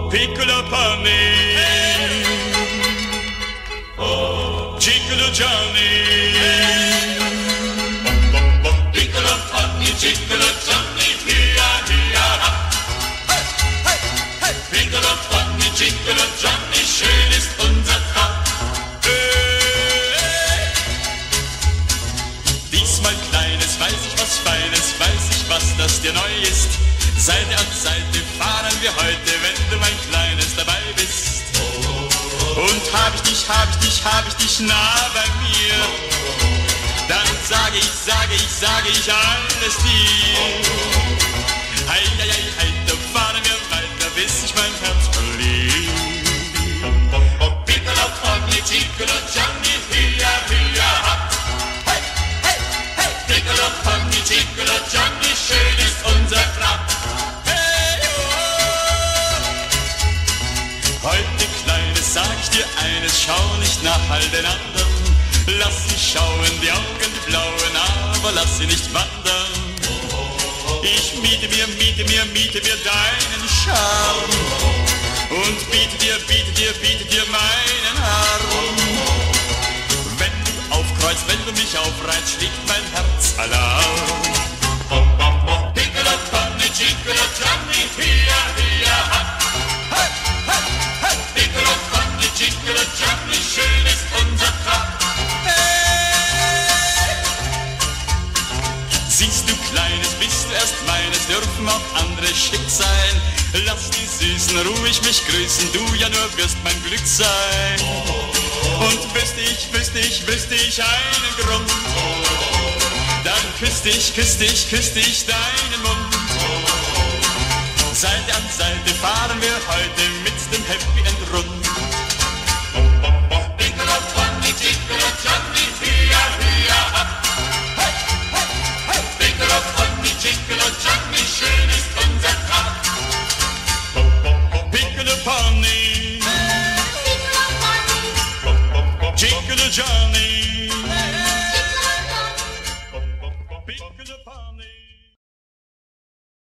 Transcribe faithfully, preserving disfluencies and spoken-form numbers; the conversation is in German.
Piccolo pony, oh, Piccolo Johnny, Piccolo pony, Piccolo Johnny, hia, hia, hey, hey, hey. Piccolo pony, Piccolo Johnny, schön ist unser Traum. Hey. Diesmal Kleines, weiß ich was Feines, weiß ich was, das dir neu ist. Seite an Seite fahren wir heute, wenn du mein Kleines dabei bist. Und hab ich dich, hab ich dich, hab ich dich nah bei mir, dann sage ich, sage ich, sage ich alles dir. Hei, hei, hei, hei, da fahren wir weiter, bis ich mein Herz verlieb. Piccolo pony, Piccolo Johnny, hia, hia, ha. Hey, hey, hey. Piccolo pony, Piccolo Johnny, schön ist unser Traum. Heute, Kleines, sag ich dir eines, schau nicht nach all den anderen. Lass sie schauen, die Augen, die blauen, aber lass sie nicht wandern. Ich miete mir, miete mir, miete mir deinen Charme und biete dir, biete dir, biete dir meinen Arm. Wenn du aufkreuzt, wenn du mich aufreizt, schlägt mein Herz Alarm. Piccolo pony, Piccolo Johnny, hia, hia, ha. Piccolo pony, Piccolo Johnny, schön ist unser Traum. Hey! Siehst du, Kleines, bist du erst meines, dürfen auch andere schick sein. Lass die Süßen ruhig mich grüßen, du ja nur wirst mein Glück sein. Und wüsste ich, wüsste ich, wüsste ich einen Grund, dann küsste ich, küsste ich, küsste ich deinen Mund. Seite an Seite fahren wir heute mit dem Happy End rund. Piccolo pony, Piccolo Johnny, hia, hia, ha. Hey, hey, hey. Piccolo pony, Piccolo Johnny, schön ist unser Traum. Piccolo pony, Piccolo Johnny,